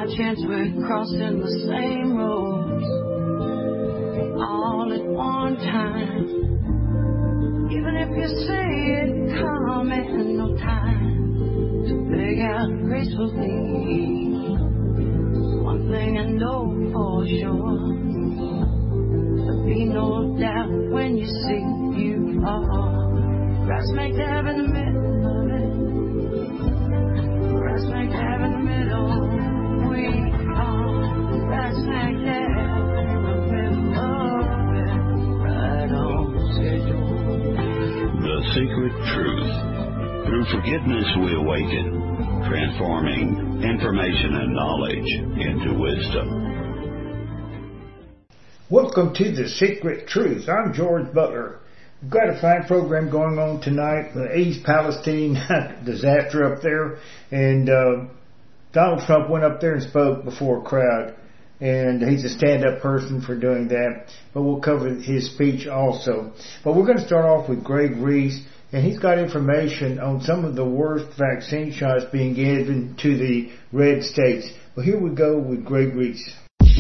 chance we're crossing the same roads all at one time. Even if you say it come in no time to beg out gracefully. One thing I know for sure, there'll be no doubt when you see you are. Right smack dab in the middle of it. Right smack dab in the middle. We are right smack dab in the middle of it. Right on schedule. The Secret Truth. Through forgiveness we awaken, transforming information and knowledge into wisdom. Welcome to The Secret Truth. I'm George Butler. We've got a fine program going on tonight. The East Palestine disaster up there. And Donald Trump went up there and spoke before a crowd. And he's a stand-up person for doing that. But we'll cover his speech also. But we're going to start off with Greg Reese. And he's got information on some of the worst vaccine shots being given to the red states. Well, here we go with Greg Reese.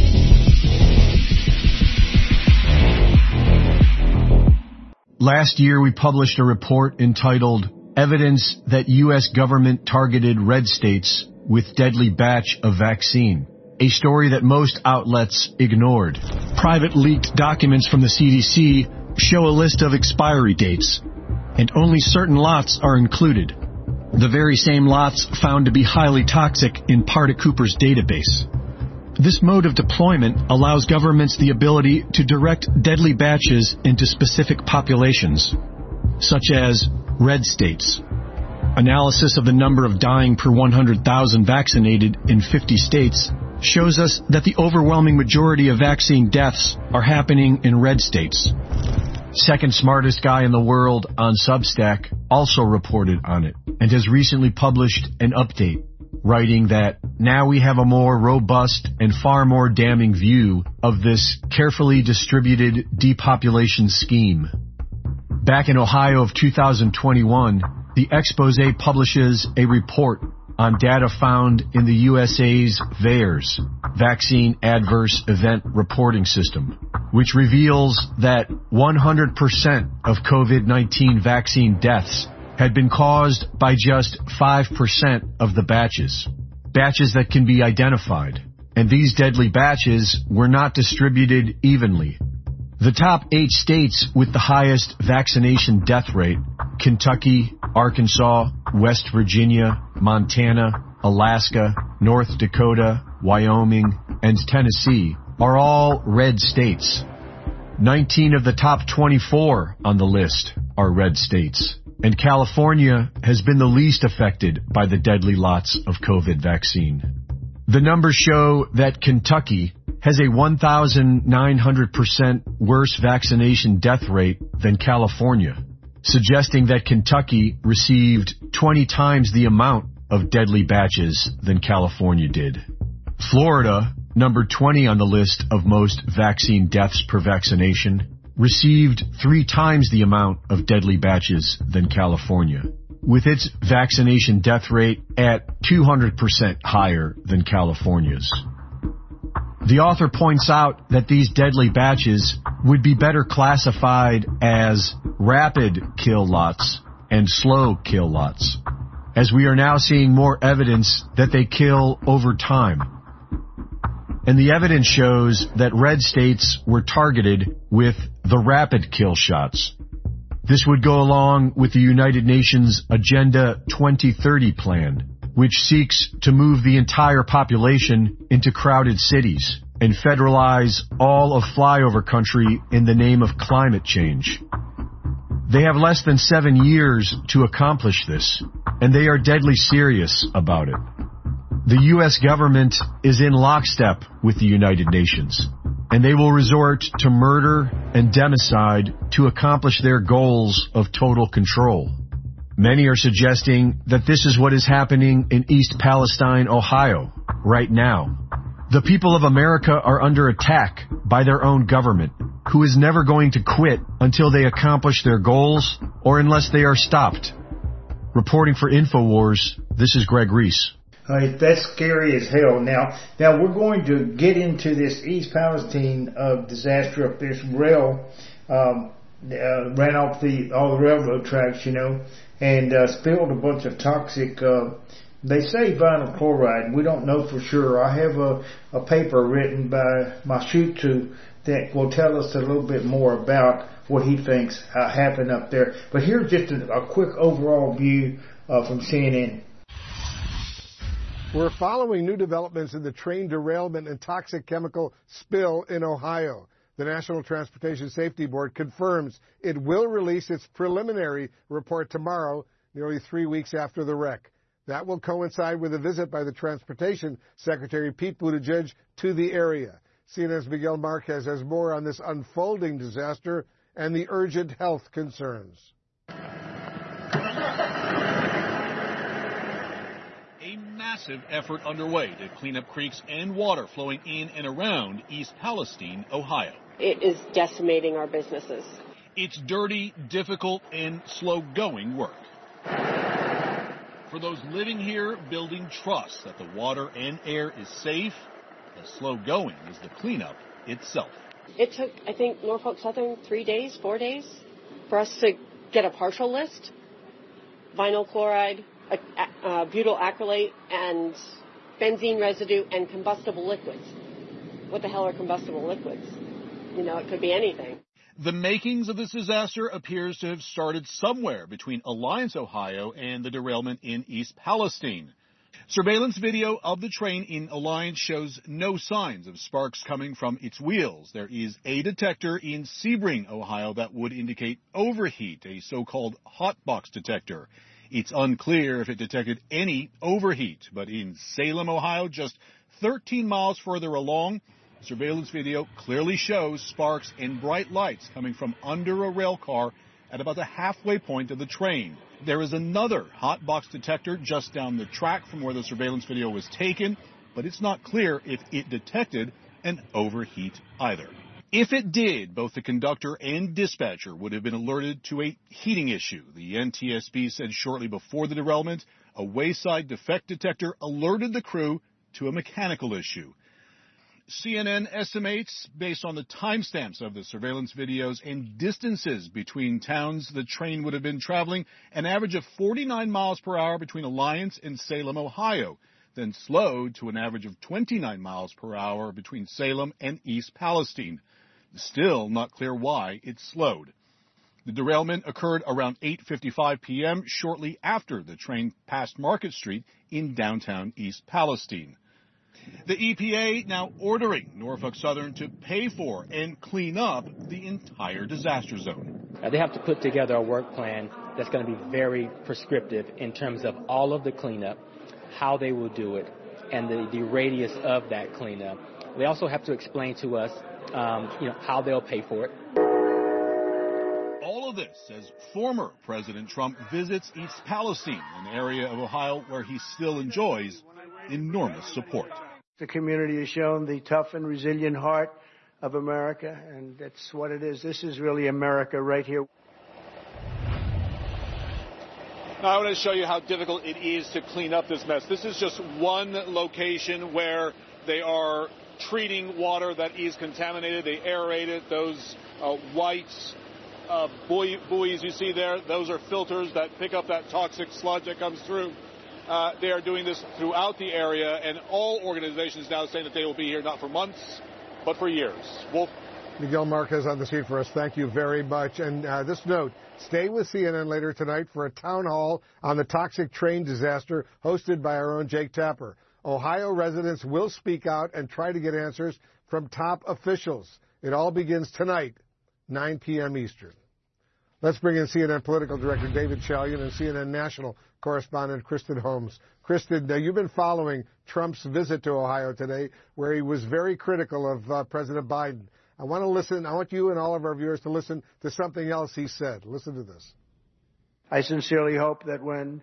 Last year, we published a report entitled Evidence that U.S. Government Targeted Red States with Deadly Batch of Vaccine, a story that most outlets ignored. Private leaked documents from the CDC show a list of expiry dates, and only certain lots are included. The very same lots found to be highly toxic in Parda Cooper's database. This mode of deployment allows governments the ability to direct deadly batches into specific populations, such as red states. Analysis of the number of dying per 100,000 vaccinated in 50 states shows us that the overwhelming majority of vaccine deaths are happening in red states. Second smartest guy in the world on Substack also reported on it and has recently published an update, writing that now we have a more robust and far more damning view of this carefully distributed depopulation scheme. Back in Ohio of 2021, the Exposé publishes a report on data found in the USA's VAERS, Vaccine Adverse Event Reporting System, which reveals that 100% of COVID-19 vaccine deaths had been caused by just 5% of the batches that can be identified. And these deadly batches were not distributed evenly. The top 8 states with the highest vaccination death rate, Kentucky, Arkansas, West Virginia, Montana, Alaska, North Dakota, Wyoming, and Tennessee, are all red states. 19 of the top 24 on the list are red states. And California has been the least affected by the deadly lots of COVID vaccine. The numbers show that Kentucky has a 1,900% worse vaccination death rate than California, suggesting that Kentucky received 20 times the amount of deadly batches than California did. Florida, number 20 on the list of most vaccine deaths per vaccination, received 3 times the amount of deadly batches than California, with its vaccination death rate at 200% higher than California's. The author points out that these deadly batches would be better classified as rapid kill lots and slow kill lots, as we are now seeing more evidence that they kill over time. And the evidence shows that red states were targeted with the rapid kill shots. This would go along with the United Nations Agenda 2030 plan, which seeks to move the entire population into crowded cities and federalize all of flyover country in the name of climate change. They have less than 7 years to accomplish this, and they are deadly serious about it. The U.S. government is in lockstep with the United Nations, and they will resort to murder and democide to accomplish their goals of total control. Many are suggesting that this is what is happening in East Palestine, Ohio, right now. The people of America are under attack by their own government, who is never going to quit until they accomplish their goals or unless they are stopped. Reporting for InfoWars, this is Greg Reese. That's scary as hell. Now we're going to get into this East Palestine disaster up there. Some rail ran off all the railroad tracks, and spilled a bunch of toxic. They say vinyl chloride. We don't know for sure. I have a paper written by Mashutu that will tell us a little bit more about what he thinks happened up there. But here's just a quick overall view from CNN. We're following new developments in the train derailment and toxic chemical spill in Ohio. The National Transportation Safety Board confirms it will release its preliminary report tomorrow, nearly 3 weeks after the wreck. That will coincide with a visit by the Transportation Secretary Pete Buttigieg to the area. CNN's Miguel Marquez has more on this unfolding disaster and the urgent health concerns. A massive effort underway to clean up creeks and water flowing in and around East Palestine, Ohio. It is decimating our businesses. It's dirty, difficult, and slow-going work. For those living here, building trust that the water and air is safe, as slow-going is the cleanup itself. It took, I think, Norfolk Southern 4 days for us to get a partial list. Vinyl chloride, butyl acrylate, and benzene residue, and combustible liquids. What the hell are combustible liquids? It could be anything. The makings of this disaster appears to have started somewhere between Alliance, Ohio, and the derailment in East Palestine. Surveillance video of the train in Alliance shows no signs of sparks coming from its wheels. There is a detector in Sebring, Ohio, that would indicate overheat, a so-called hot box detector. It's unclear if it detected any overheat, but in Salem, Ohio, just 13 miles further along, surveillance video clearly shows sparks and bright lights coming from under a rail car at about the halfway point of the train. There is another hot box detector just down the track from where the surveillance video was taken, but it's not clear if it detected an overheat either. If it did, both the conductor and dispatcher would have been alerted to a heating issue. The NTSB said shortly before the derailment, a wayside defect detector alerted the crew to a mechanical issue. CNN estimates, based on the timestamps of the surveillance videos and distances between towns the train would have been traveling, an average of 49 miles per hour between Alliance and Salem, Ohio, then slowed to an average of 29 miles per hour between Salem and East Palestine. Still not clear why it slowed. The derailment occurred around 8:55 p.m., shortly after the train passed Market Street in downtown East Palestine. The EPA now ordering Norfolk Southern to pay for and clean up the entire disaster zone. They have to put together a work plan that's going to be very prescriptive in terms of all of the cleanup, how they will do it, and the radius of that cleanup. They also have to explain to us, how they'll pay for it. All of this as former President Trump visits East Palestine, an area of Ohio where he still enjoys enormous support. The community has shown the tough and resilient heart of America, and that's what it is. This is really America right here. Now I want to show you how difficult it is to clean up this mess. This is just one location where they are treating water that is contaminated. They aerate it. Those white buoys you see there, those are filters that pick up that toxic sludge that comes through. They are doing this throughout the area, and all organizations now saying that they will be here not for months, but for years. Wolf. Miguel Marquez on the scene for us. Thank you very much. And this note, stay with CNN later tonight for a town hall on the toxic train disaster hosted by our own Jake Tapper. Ohio residents will speak out and try to get answers from top officials. It all begins tonight, 9 p.m. Eastern. Let's bring in CNN Political Director David Chalian and CNN National Correspondent Kristen Holmes. Kristen, you've been following Trump's visit to Ohio today, where he was very critical of President Biden. I want you and all of our viewers to listen to something else he said. Listen to this. I sincerely hope that when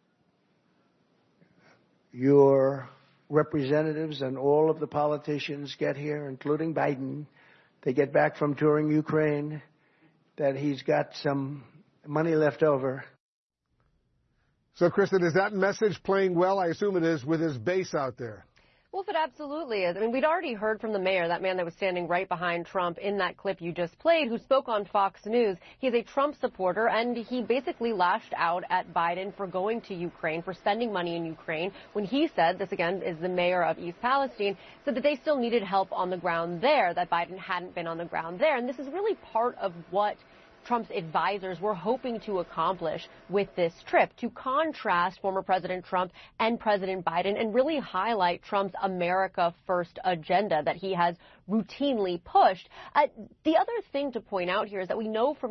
your representatives and all of the politicians get here, including Biden, they get back from touring Ukraine, that he's got some money left over. So, Kristen, is that message playing well? I assume it is with his base out there. Wolf, it absolutely is. I mean, we'd already heard from the mayor, that man that was standing right behind Trump in that clip you just played, who spoke on Fox News. He's a Trump supporter, and he basically lashed out at Biden for going to Ukraine, for spending money in Ukraine, when he said, this again is the mayor of East Palestine, said that they still needed help on the ground there, that Biden hadn't been on the ground there. And this is really part of what Trump's advisors were hoping to accomplish with this trip, to contrast former President Trump and President Biden and really highlight Trump's America First agenda that he has routinely pushed. The other thing to point out here is that we know from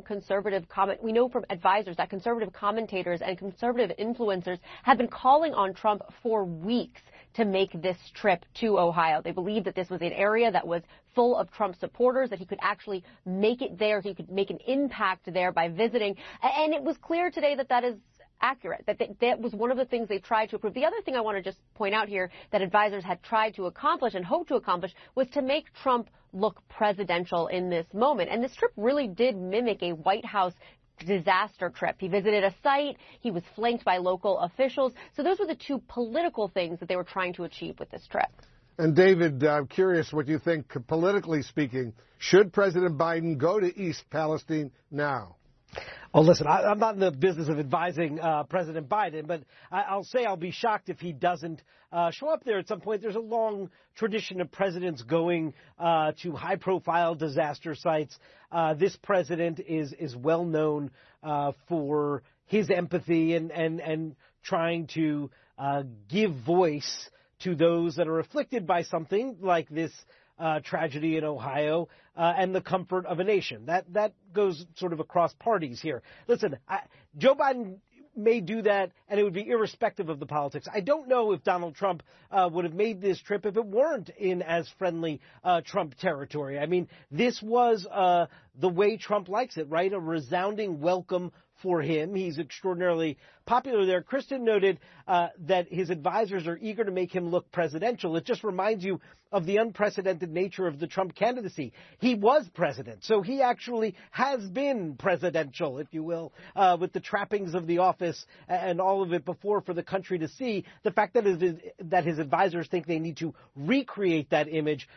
advisors that conservative commentators and conservative influencers have been calling on Trump for weeks to make this trip to Ohio. They believe that this was an area that was full of Trump supporters, that he could actually make it there, he could make an impact there by visiting. And it was clear today that that is accurate, that was one of the things they tried to approve. The other thing I want to just point out here that advisors had tried to accomplish and hoped to accomplish was to make Trump look presidential in this moment. And this trip really did mimic a White House disaster trip. He visited a site. He was flanked by local officials. So those were the two political things that they were trying to achieve with this trip. And David, I'm curious what you think, politically speaking, should President Biden go to East Palestine now? Oh, listen, I'm not in the business of advising President Biden, but I'll say I'll be shocked if he doesn't show up there at some point. There's a long tradition of presidents going to high-profile disaster sites. This president is well known for his empathy and trying to give voice to those that are afflicted by something like this tragedy in Ohio, and the comfort of a nation. That goes sort of across parties here. Listen, Joe Biden may do that, and it would be irrespective of the politics. I don't know if Donald Trump would have made this trip if it weren't in as friendly Trump territory. I mean, this was the way Trump likes it, right? A resounding welcome for him. He's extraordinarily popular there. Kristen noted that his advisors are eager to make him look presidential. It just reminds you of the unprecedented nature of the Trump candidacy. He was president, so he actually has been presidential, if you will, with the trappings of the office and all of it before for the country to see. The fact that his advisors think they need to recreate that image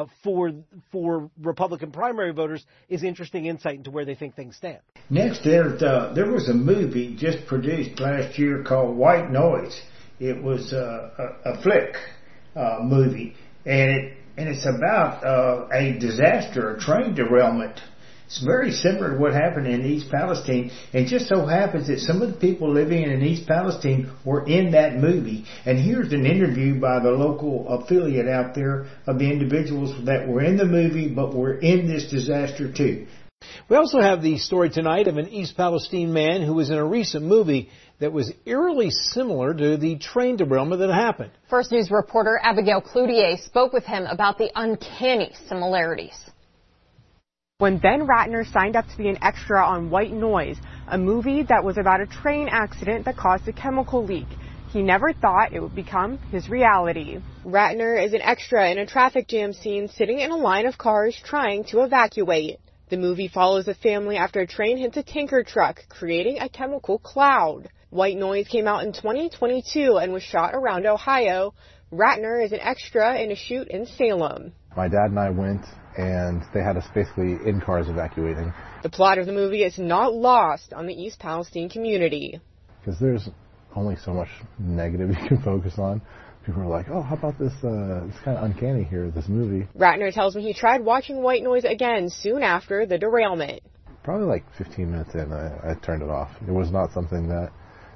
for Republican primary voters is interesting insight into where they think things stand. Next, there was a movie just produced last year called White Noise. It was a flick movie, and it's about a disaster, a train derailment. It's very similar to what happened in East Palestine, and just so happens that some of the people living in East Palestine were in that movie. And here's an interview by the local affiliate out there of the individuals that were in the movie but were in this disaster too. We also have the story tonight of an East Palestine man who was in a recent movie that was eerily similar to the train derailment that happened. First News reporter Abigail Cloutier spoke with him about the uncanny similarities. When Ben Ratner signed up to be an extra on White Noise, a movie that was about a train accident that caused a chemical leak, he never thought it would become his reality. Ratner is an extra in a traffic jam scene sitting in a line of cars trying to evacuate. The movie follows a family after a train hits a tanker truck, creating a chemical cloud. White Noise came out in 2022 and was shot around Ohio. Ratner is an extra in a shoot in Salem. My dad and I went, and they had us basically in cars evacuating. The plot of the movie is not lost on the East Palestine community. Because there's only so much negative you can focus on. People are like, oh, how about this? It's kind of uncanny here, this movie. Ratner tells me he tried watching White Noise again soon after the derailment. Probably like 15 minutes in, I turned it off. It was not something that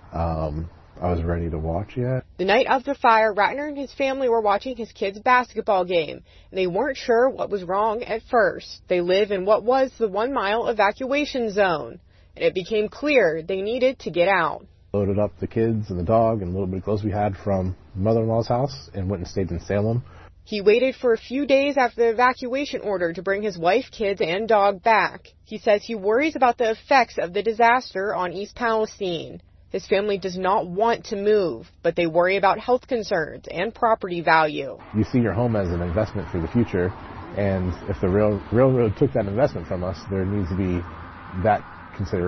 I was ready to watch yet. The night of the fire, Ratner and his family were watching his kids' basketball game, and they weren't sure what was wrong at first. They live in what was the 1-mile evacuation zone, and it became clear they needed to get out. Loaded up the kids and the dog and a little bit of clothes we had from mother-in-law's house and went and stayed in Salem. He waited for a few days after the evacuation order to bring his wife, kids, and dog back. He says he worries about the effects of the disaster on East Palestine. His family does not want to move, but they worry about health concerns and property value. You see your home as an investment for the future, and if the railroad took that investment from us, there needs to be that consideration.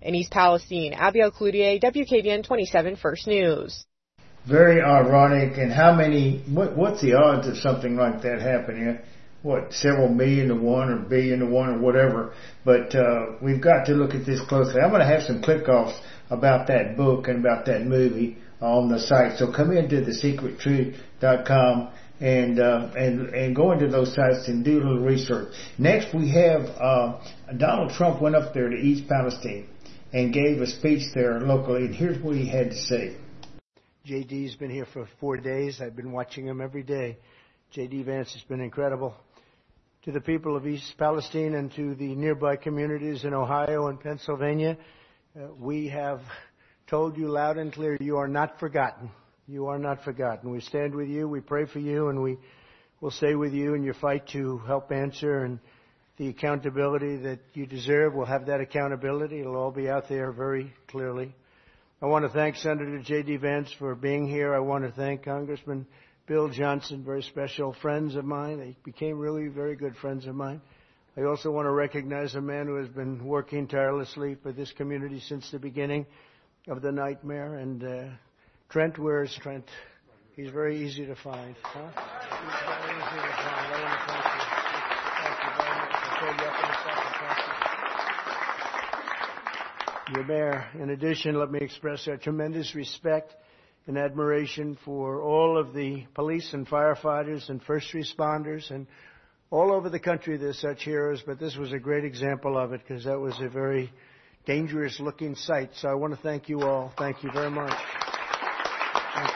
In East Palestine, Abigail Cloutier, WKBN 27 First News. Very ironic, and what's the odds of something like that happening? What, several million to one or billion to one or whatever, but we've got to look at this closely. I'm going to have some click-offs about that book and about that movie on the site, so come into thesecrettruth.com and go into those sites and do a little research. Next we have Donald Trump went up there to East Palestine and gave a speech there locally, and here's what he had to say. JD's been here for 4 days. I've been watching him every day. JD Vance has been incredible. To the people of East Palestine and to the nearby communities in Ohio and Pennsylvania, we have told you loud and clear, you are not forgotten. You are not forgotten. We stand with you, we pray for you, and we will stay with you in your fight to help answer and the accountability that you deserve. We'll have that accountability. It'll all be out there very clearly. I want to thank Senator J.D. Vance for being here. I want to thank Congressman Bill Johnson, very special friends of mine. They became really very good friends of mine. I also want to recognize a man who has been working tirelessly for this community since the beginning of the nightmare. And Trent, where's Trent? He's very easy to find. Huh? He's very easy to find. I want to thank you. Thank you very much. I'll call you up in a second. Thank you. Your Mayor, in addition, let me express our tremendous respect and admiration for all of the police and firefighters and first responders, and all over the country there's such heroes, but this was a great example of it because that was a very dangerous looking sight. So I want to thank you all. Thank you very much. Thank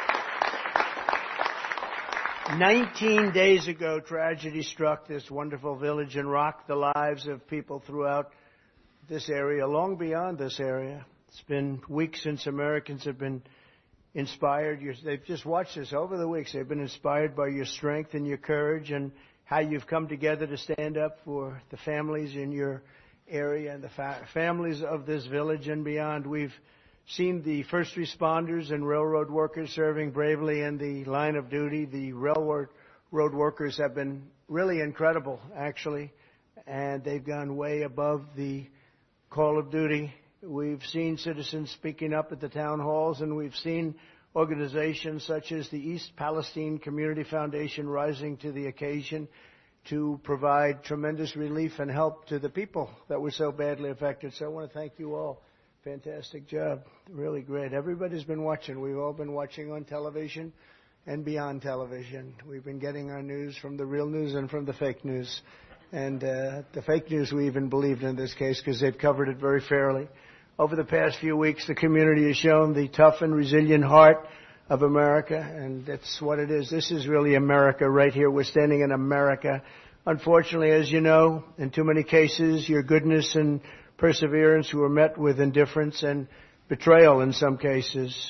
you. 19 days ago, tragedy struck this wonderful village and rocked the lives of people throughout this area, long beyond this area. It's been weeks since Americans have been inspired. They've just watched this over the weeks. They've been inspired by your strength and your courage and how you've come together to stand up for the families in your area and the families of this village and beyond. We've seen the first responders and railroad workers serving bravely in the line of duty. The railroad workers have been really incredible, actually, and they've gone way above the call of duty. We've seen citizens speaking up at the town halls, and we've seen organizations such as the East Palestine Community Foundation rising to the occasion to provide tremendous relief and help to the people that were so badly affected. So I want to thank you all. Fantastic job. Really great. Everybody's been watching. We've all been watching on television and beyond television. We've been getting our news from the real news and from the fake news. And the fake news we even believed in this case because they've covered it very fairly. Over the past few weeks, the community has shown the tough and resilient heart of America, and that's what it is. This is really America right here. We're standing in America. Unfortunately, as you know, in too many cases, your goodness and perseverance were met with indifference and betrayal in some cases.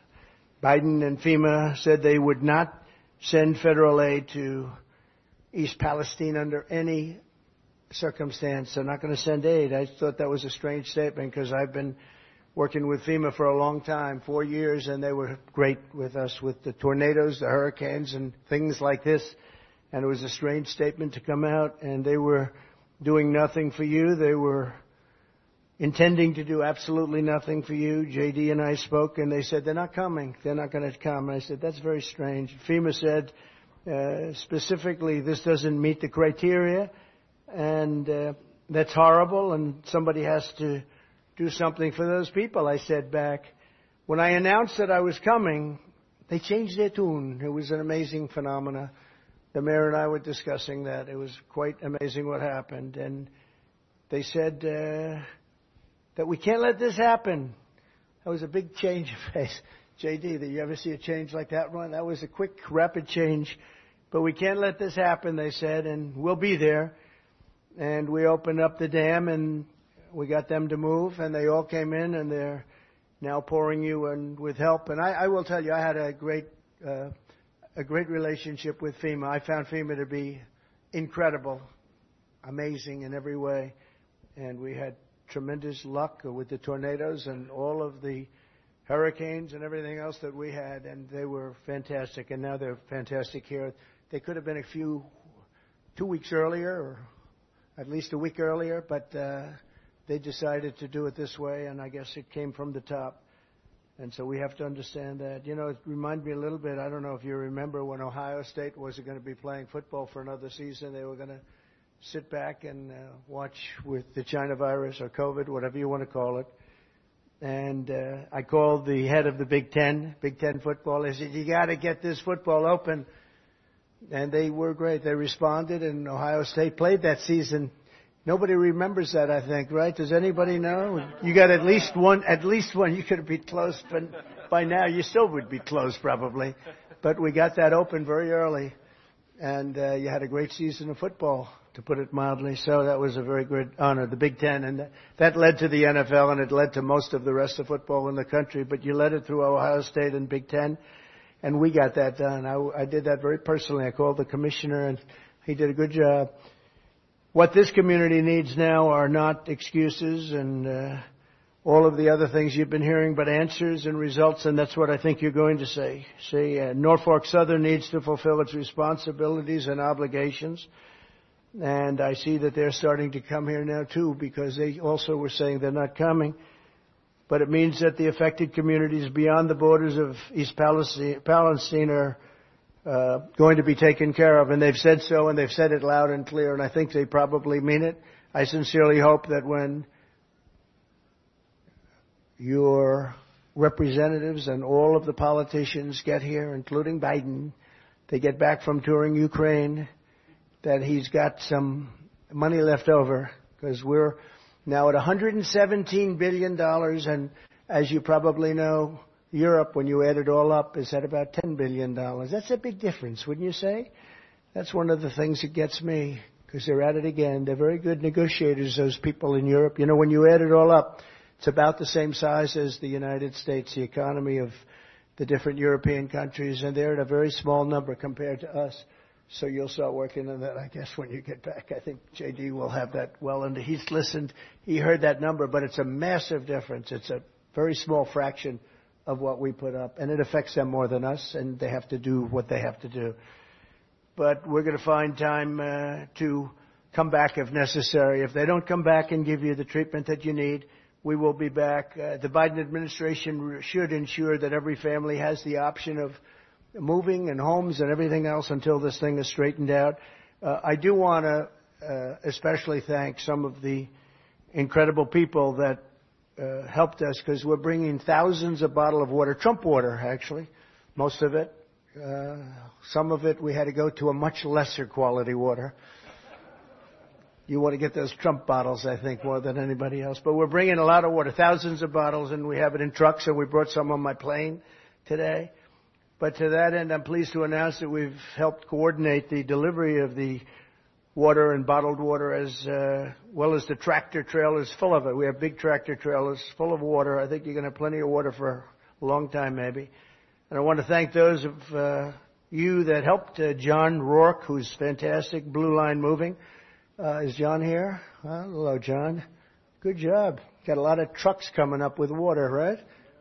Biden and FEMA said they would not send federal aid to East Palestine under any circumstance. They're not going to send aid. I thought that was a strange statement because I've been working with FEMA for a long time, 4 years, and they were great with us with the tornadoes, the hurricanes, and things like this. And it was a strange statement to come out, and they were doing nothing for you. They were intending to do absolutely nothing for you. JD and I spoke, and they said, they're not coming. They're not going to come. And I said, that's very strange. FEMA said, specifically, this doesn't meet the criteria. And that's horrible, and somebody has to do something for those people. I said back, when I announced that I was coming, they changed their tune. It was an amazing phenomena. The mayor and I were discussing that. It was quite amazing what happened. And they said that we can't let this happen. That was a big change of pace. JD, did you ever see a change like that, Ron? That was a quick, rapid change. But we can't let this happen, they said, and we'll be there. And we opened up the dam, and we got them to move, and they all came in, and they're now pouring you in with help. And I will tell you, I had a great relationship with FEMA. I found FEMA to be incredible, amazing in every way. And we had tremendous luck with the tornadoes and all of the hurricanes and everything else that we had, and they were fantastic. And now they're fantastic here. They could have been 2 weeks earlier, or at least a week earlier, but they decided to do it this way, and I guess it came from the top. And so we have to understand that. You know, it reminded me a little bit, I don't know if you remember when Ohio State wasn't going to be playing football for another season. They were going to sit back and watch with the China virus or COVID, whatever you want to call it. And I called the head of the Big Ten football. I said, you got to get this football open. And they were great. They responded, and Ohio State played that season. Nobody remembers that, I think, right? Does anybody know? You got at least one. You could be close, but by now you still would be close probably. But we got that open very early, and you had a great season of football, to put it mildly. So that was a very good honor, the Big Ten, and that led to the NFL, and it led to most of the rest of football in the country. But you led it through Ohio State and Big Ten, and we got that done. I did that very personally. I called the commissioner, and he did a good job. What this community needs now are not excuses and all of the other things you've been hearing, but answers and results, and that's what I think you're going to say. Norfolk Southern needs to fulfill its responsibilities and obligations, and I see that they're starting to come here now too, because they also were saying they're not coming. But it means that the affected communities beyond the borders of East Palestine are going to be taken care of, and they've said so, and they've said it loud and clear, and I think they probably mean it. I sincerely hope that when your representatives and all of the politicians get here, including Biden, they get back from touring Ukraine, that he's got some money left over, because we're now at $117 billion, and as you probably know, Europe, when you add it all up, is at about $10 billion. That's a big difference, wouldn't you say? That's one of the things that gets me, because they're at it again. They're very good negotiators, those people in Europe. You know, when you add it all up, it's about the same size as the United States, the economy of the different European countries, and they're at a very small number compared to us. So you'll start working on that, I guess, when you get back. I think J.D. will have that well under. He's listened. He heard that number, but it's a massive difference. It's a very small fraction of what we put up, and it affects them more than us, and they have to do what they have to do. But we're going to find time to come back if necessary. If they don't come back and give you the treatment that you need, we will be back. The Biden administration should ensure that every family has the option of moving and homes and everything else until this thing is straightened out. I do want to especially thank some of the incredible people that helped us, because we're bringing thousands of bottles of water, Trump water actually, most of it. Some of it we had to go to a much lesser quality water. You want to get those Trump bottles, I think, more than anybody else. But we're bringing a lot of water, thousands of bottles, and we have it in trucks, and we brought some on my plane today. But to that end, I'm pleased to announce that we've helped coordinate the delivery of the water and bottled water, as well as the tractor trailers full of it. We have big tractor trailers full of water. I think you're going to have plenty of water for a long time, maybe. And I want to thank those of you that helped John Rourke, who's fantastic, Blue Line Moving. Is John here? Hello, John. Good job. Got a lot of trucks coming up with water, right?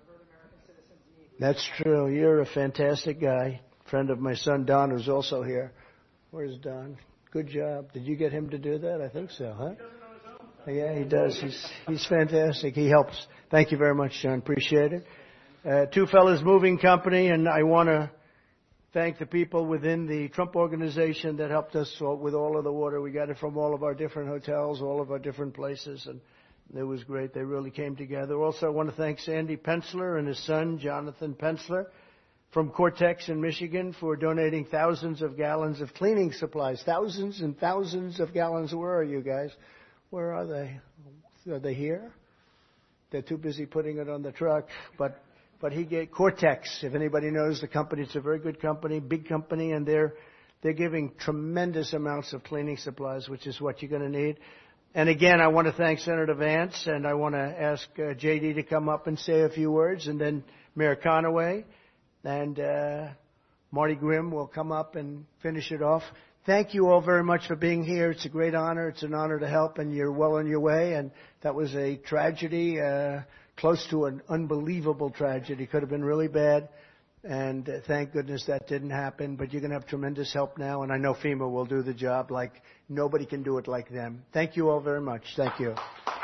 That's true. You're a fantastic guy. Friend of my son, Don, who's also here. Where's Don? Good job. Did you get him to do that? I think so, huh? Yeah, he does. He's fantastic. He helps. Thank you very much, John. Appreciate it. Two Fellas Moving Company, and I want to thank the people within the Trump organization that helped us with all of the water. We got it from all of our different hotels, all of our different places, and it was great. They really came together. Also, I want to thank Sandy Pensler and his son, Jonathan Pensler, from Cortex in Michigan, for donating thousands of gallons of cleaning supplies. Thousands and thousands of gallons. Where are you guys? Where are they? Are they here? They're too busy putting it on the truck. But he gave Cortex, if anybody knows the company, it's a very good company, big company, and they're giving tremendous amounts of cleaning supplies, which is what you're going to need. And again, I want to thank Senator Vance, and I want to ask J.D. to come up and say a few words, and then Mayor Conaway, and Marty Grimm will come up and finish it off. Thank you all very much for being here. It's a great honor. It's an honor to help, and you're well on your way. And that was a tragedy, close to an unbelievable tragedy. Could have been really bad, and thank goodness that didn't happen. But you're going to have tremendous help now, and I know FEMA will do the job like nobody can do it like them. Thank you all very much. Thank you.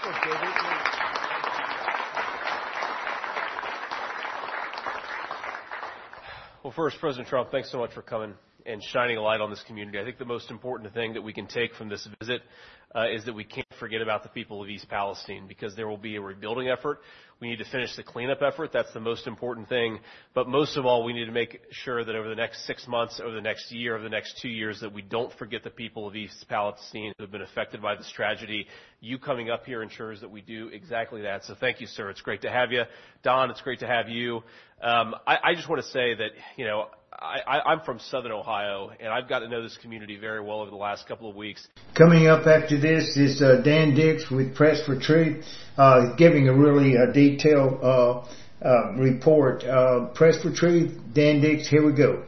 Well, first, President Trump, thanks so much for coming and shining a light on this community. I think the most important thing that we can take from this visit is that we can't forget about the people of East Palestine, because there will be a rebuilding effort. We need to finish the cleanup effort. That's the most important thing. But most of all, we need to make sure that over the next 6 months, over the next year, over the next 2 years, that we don't forget the people of East Palestine who have been affected by this tragedy. You coming up here ensures that we do exactly that. So thank you, sir. It's great to have you. Don, it's great to have you. I just want to say that, I'm from Southern Ohio, and I've got to know this community very well over the last couple of weeks. Coming up after this is Dan Dix with Press for Truth, giving a really detailed report. Press for Truth, Dan Dix, here we go.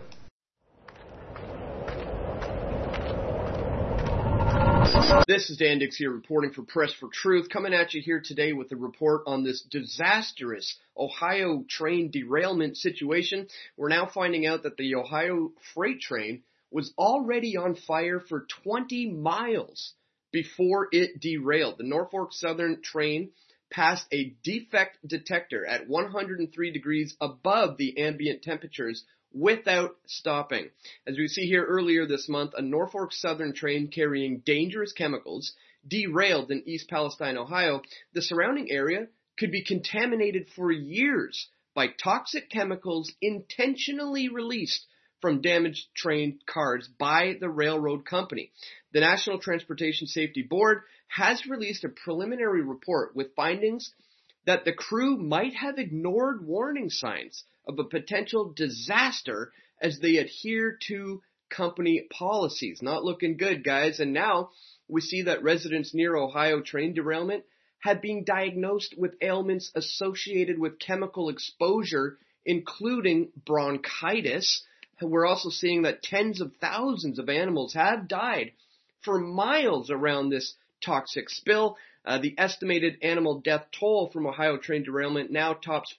This is Dan Dix here reporting for Press for Truth, coming at you here today with a report on this disastrous Ohio train derailment situation. We're now finding out that the Ohio freight train was already on fire for 20 miles before it derailed. The Norfolk Southern train passed a defect detector at 103 degrees above the ambient temperatures without stopping. As we see here earlier this month, a Norfolk Southern train carrying dangerous chemicals derailed in East Palestine, Ohio. The surrounding area could be contaminated for years by toxic chemicals intentionally released from damaged train cars by the railroad company. The National Transportation Safety Board has released a preliminary report with findings that the crew might have ignored warning signs of a potential disaster as they adhere to company policies. Not looking good, guys. And now we see that residents near Ohio train derailment had been diagnosed with ailments associated with chemical exposure, including bronchitis. We're also seeing that tens of thousands of animals have died for miles around this toxic spill. The estimated animal death toll from Ohio train derailment now tops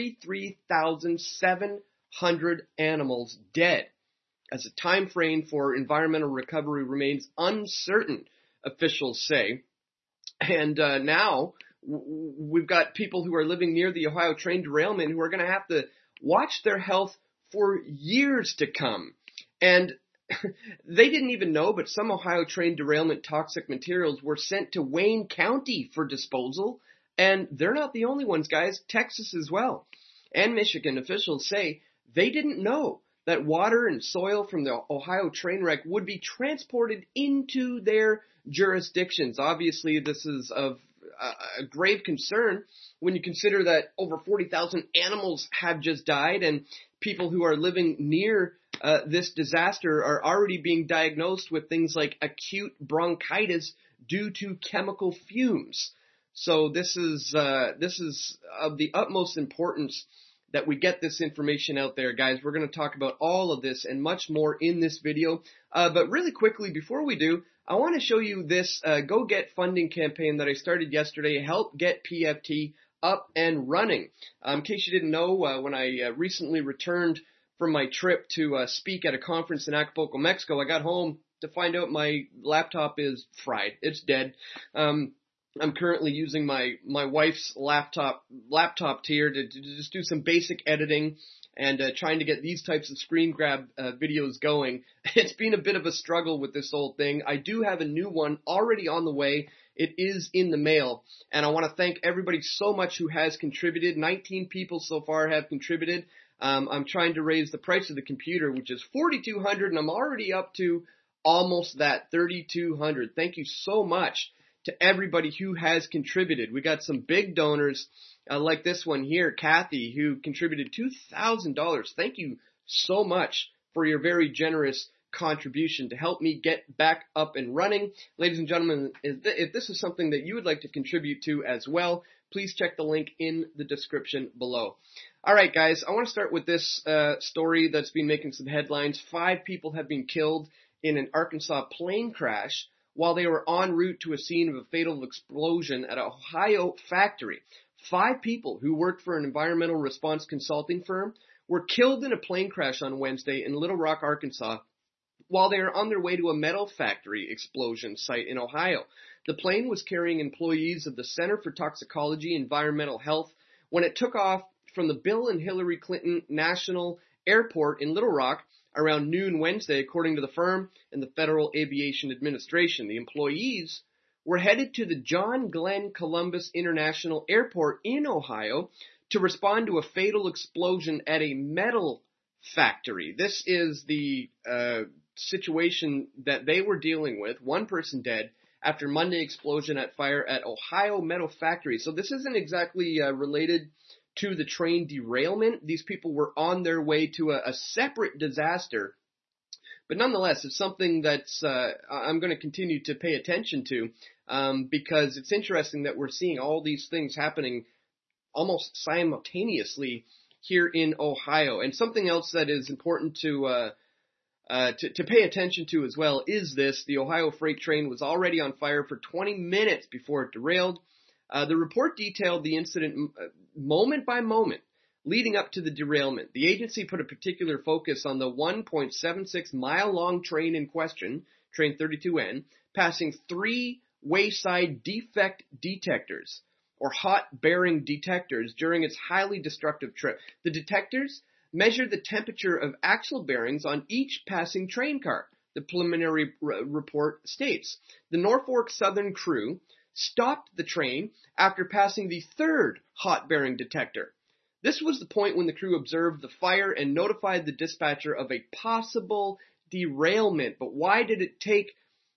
43,700 animals dead, as the time frame for environmental recovery remains uncertain, officials say. And now we've got people who are living near the Ohio train derailment who are going to have to watch their health for years to come. And they didn't even know, but some Ohio train derailment toxic materials were sent to Wayne County for disposal. And they're not the only ones, guys. Texas as well. And Michigan officials say they didn't know that water and soil from the Ohio train wreck would be transported into their jurisdictions. Obviously, this is of a grave concern when you consider that over 40,000 animals have just died, and people who are living near this disaster are already being diagnosed with things like acute bronchitis due to chemical fumes. So this is of the utmost importance that we get this information out there, guys. We're going to talk about all of this and much more in this video. But really quickly, before we do, I want to show you this Go Get funding campaign that I started yesterday. Help get PFT up and running. In case you didn't know, when I recently returned from my trip to speak at a conference in Acapulco, Mexico, I got home to find out my laptop is fried. It's dead. I'm currently using my wife's laptop tier to just do some basic editing and trying to get these types of screen grab videos going. It's been a bit of a struggle with this old thing. I do have a new one already on the way. It is in the mail, and I want to thank everybody so much who has contributed. 19 people so far have contributed. I'm trying to raise the price of the computer, which is $4,200, and I'm already up to almost that, $3,200. Thank you so much to everybody who has contributed. We got some big donors like this one here, Kathy, who contributed $2,000. Thank you so much for your very generous contribution to help me get back up and running. Ladies and gentlemen, if this is something that you would like to contribute to as well, please check the link in the description below. All right, guys, I want to start with this story that's been making some headlines. 5 people have been killed in an Arkansas plane crash while they were en route to a scene of a fatal explosion at an Ohio factory. 5 people who worked for an environmental response consulting firm were killed in a plane crash on Wednesday in Little Rock, Arkansas, while they are on their way to a metal factory explosion site in Ohio. The plane was carrying employees of the Center for Toxicology and Environmental Health when it took off from the Bill and Hillary Clinton National Airport in Little Rock around noon Wednesday, according to the firm and the Federal Aviation Administration. The employees were headed to the John Glenn Columbus International Airport in Ohio to respond to a fatal explosion at a metal factory. This is the situation that they were dealing with. One person dead after Monday explosion at fire at Ohio Metal Factory. So this isn't exactly related to the train derailment. These people were on their way to a separate disaster. But nonetheless, it's something that's I'm going to continue to pay attention to because it's interesting that we're seeing all these things happening almost simultaneously here in Ohio. And something else that is important to pay attention to as well is this. The Ohio freight train was already on fire for 20 minutes before it derailed. The report detailed the incident moment by moment leading up to the derailment. The agency put a particular focus on the 1.76 mile long train in question, train 32N, passing 3 wayside defect detectors or hot bearing detectors during its highly destructive trip. The detectors measured the temperature of axle bearings on each passing train car, the preliminary report states. The Norfolk Southern crew stopped the train after passing the 3rd hot bearing detector. This was the point when the crew observed the fire and notified the dispatcher of a possible derailment. But why did it take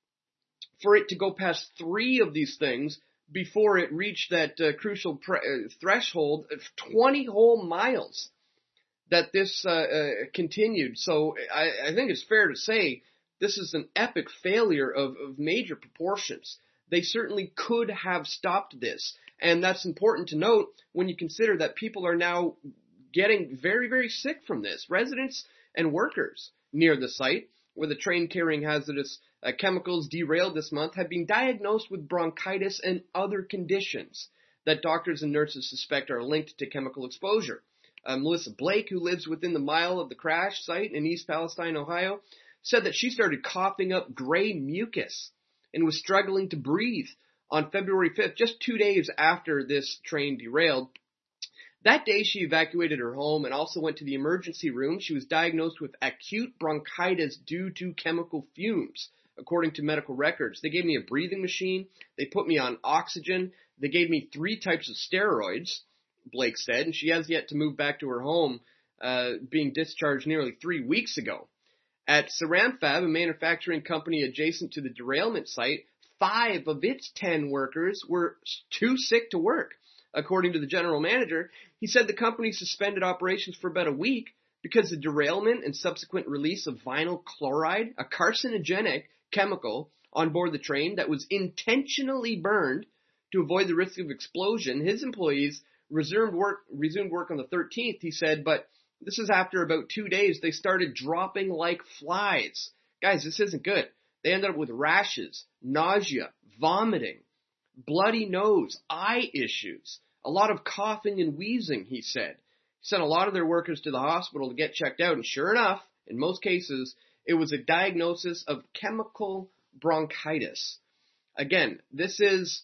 for it to go past 3 of these things before it reached that crucial threshold of 20 whole miles that this continued? So I think it's fair to say this is an epic failure of major proportions. They certainly could have stopped this. And that's important to note when you consider that people are now getting very, very sick from this. Residents and workers near the site where the train carrying hazardous chemicals derailed this month have been diagnosed with bronchitis and other conditions that doctors and nurses suspect are linked to chemical exposure. Melissa Blake, who lives within the mile of the crash site in East Palestine, Ohio, said that she started coughing up gray mucus and was struggling to breathe on February 5th, just 2 days after this train derailed. That day, she evacuated her home and also went to the emergency room. She was diagnosed with acute bronchitis due to chemical fumes, according to medical records. They gave me a breathing machine. They put me on oxygen. They gave me 3 types of steroids, Blake said, and she has yet to move back to her home, being discharged nearly 3 weeks ago. At Ceramfab, a manufacturing company adjacent to the derailment site, 5 of its 10 workers were too sick to work. According to the general manager, he said the company suspended operations for about a week because the derailment and subsequent release of vinyl chloride, a carcinogenic chemical, on board the train that was intentionally burned to avoid the risk of explosion. His employees resumed work on the 13th, he said, but this is after about 2 days they started dropping like flies. Guys, this isn't good. They ended up with rashes, nausea, vomiting, bloody nose, eye issues, a lot of coughing and wheezing, he said. He sent a lot of their workers to the hospital to get checked out, and sure enough, in most cases, it was a diagnosis of chemical bronchitis. Again, this is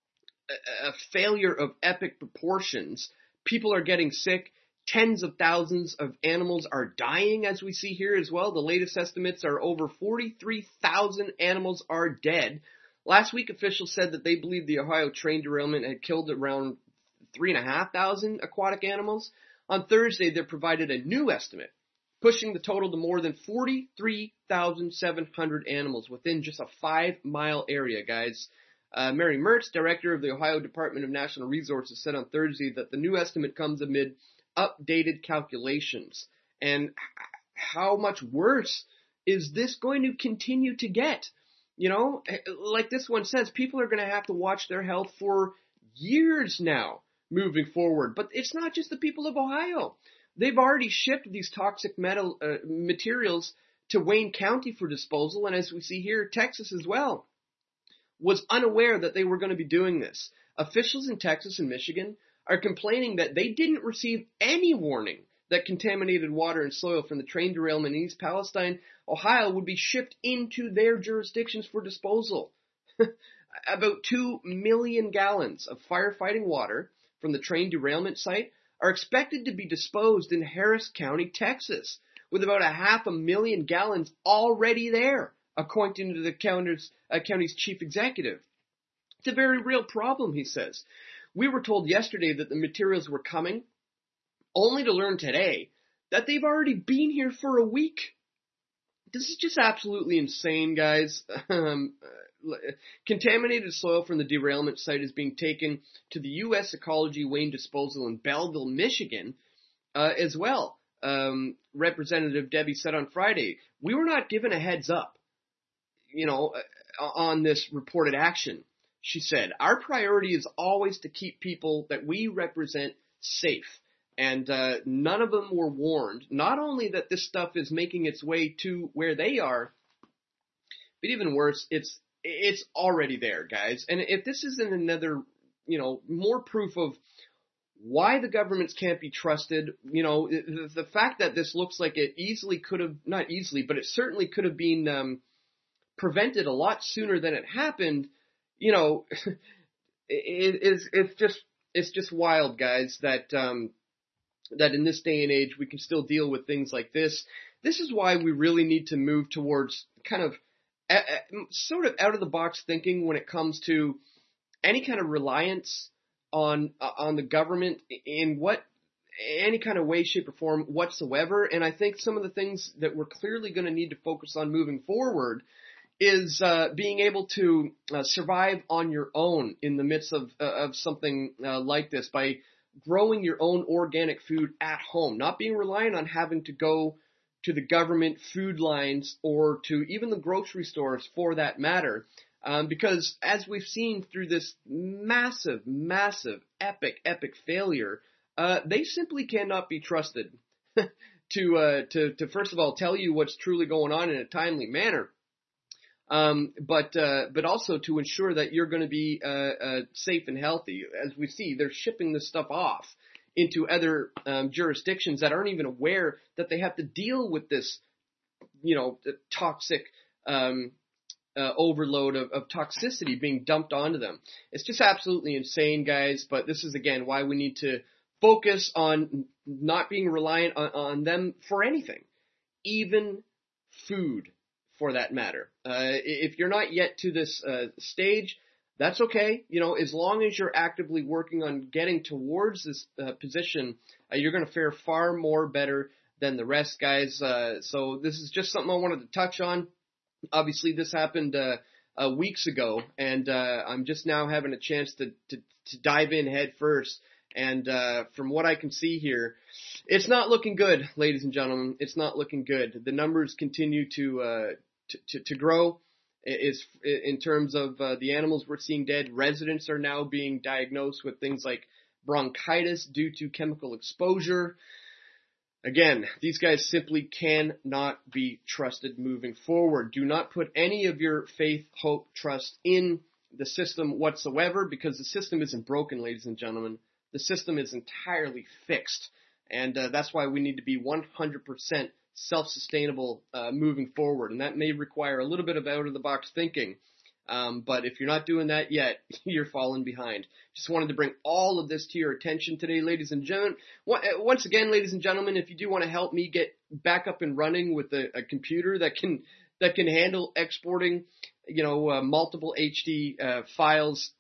a failure of epic proportions. People are getting sick. Tens of thousands of animals are dying, as we see here as well. The latest estimates are over 43,000 animals are dead. Last week, officials said that they believe the Ohio train derailment had killed around 3,500 aquatic animals. On Thursday, they provided a new estimate, pushing the total to more than 43,700 animals within just a 5-mile area, guys. Mary Mertz, director of the Ohio Department of Natural Resources, said on Thursday that the new estimate comes amid updated calculations. And how much worse is this going to continue to get? You know, like this one says, people are going to have to watch their health for years now moving forward. But it's not just the people of Ohio. They've already shipped these toxic materials to Wayne County for disposal. And as we see here, Texas as well was unaware that they were going to be doing this. Officials in Texas and Michigan are complaining that they didn't receive any warning that contaminated water and soil from the train derailment in East Palestine, Ohio, would be shipped into their jurisdictions for disposal. About 2 million gallons of firefighting water from the train derailment site are expected to be disposed in Harris County, Texas, with about 500,000 gallons already there, according to the county's chief executive. It's a very real problem, he says. We were told yesterday that the materials were coming, only to learn today that they've already been here for a week. This is just absolutely insane, guys. Contaminated soil from the derailment site is being taken to the U.S. Ecology Waste Disposal in Belleville, Michigan, as well. Representative Debbie said on Friday, we were not given a heads up, on this reported action. She said, our priority is always to keep people that we represent safe. And none of them were warned, not only that this stuff is making its way to where they are, but even worse, it's already there, guys. And if this isn't another, more proof of why the governments can't be trusted, the fact that this looks like it easily could have, not easily, but it certainly could have been prevented a lot sooner than it happened, it's just wild, guys, that in this day and age we can still deal with things like this. This is why we really need to move towards kind of sort of out of the box thinking when it comes to any kind of reliance on the government in any kind of way, shape, or form whatsoever. And I think some of the things that we're clearly going to need to focus on moving forward is being able to survive on your own in the midst of something like this by growing your own organic food at home, not being reliant on having to go to the government food lines or to even the grocery stores for that matter. Because as we've seen through this massive, epic failure, they simply cannot be trusted to first of all tell you what's truly going on in a timely manner. But also to ensure that you're going to be safe and healthy. As we see, they're shipping this stuff off into other jurisdictions that aren't even aware that they have to deal with this, toxic overload of toxicity being dumped onto them. It's just absolutely insane, guys. But this is, again, why we need to focus on not being reliant on them for anything, even food, for that matter. If you're not yet to this stage, that's okay. As long as you're actively working on getting towards this position, you're going to fare far more better than the rest, guys. So this is just something I wanted to touch on. Obviously, this happened weeks ago, and I'm just now having a chance to dive in head first. And from what I can see here, it's not looking good, ladies and gentlemen. It's not looking good. The numbers continue to grow. In terms of the animals we're seeing dead, residents are now being diagnosed with things like bronchitis due to chemical exposure. Again, these guys simply cannot be trusted moving forward. Do not put any of your faith, hope, trust in the system whatsoever, because the system isn't broken, ladies and gentlemen. The system is entirely fixed, and that's why we need to be 100% self-sustainable moving forward, and that may require a little bit of out-of-the-box thinking. But if you're not doing that yet, you're falling behind. Just wanted to bring all of this to your attention today, ladies and gentlemen. Once again, ladies and gentlemen, if you do want to help me get back up and running with a computer that can handle exporting, multiple HD files,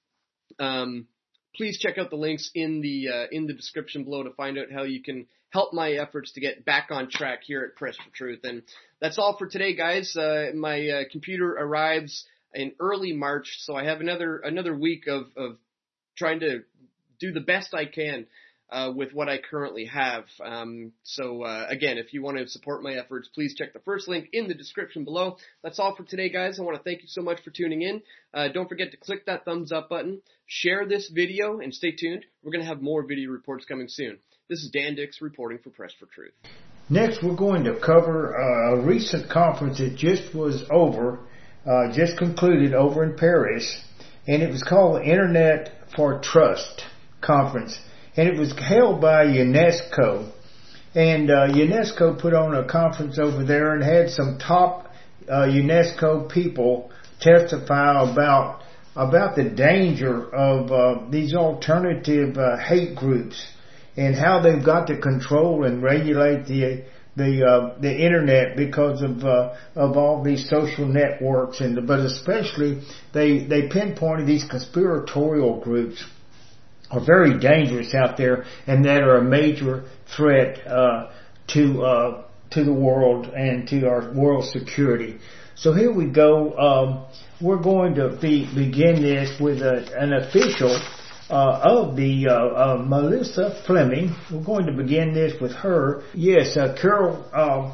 please check out the links in the description below to find out how you can help my efforts to get back on track here at Press for Truth. And that's all for today, guys. My computer arrives in early March, so I have another week of trying to do the best I can with what I currently have. So again, if you want to support my efforts, please check the first link in the description below. That's all for today, guys. I want to thank you so much for tuning in. Don't forget to click that thumbs up button, share this video, and stay tuned. We're going to have more video reports coming soon. This is Dan Dix reporting for Press for Truth. Next, we're going to cover a recent conference that just was just concluded over in Paris, and it was called the Internet for Trust Conference, and it was held by UNESCO, And UNESCO put on a conference over there and had some top UNESCO people testify about the danger of these alternative hate groups and how they've got to control and regulate the internet because of all these social networks, but especially they pinpointed these conspiratorial groups are very dangerous out there and that are a major threat to the world and to our world security. So here we go. We're going to begin this with an official of the Melissa Fleming. We're going to begin this with her. Yes, Carol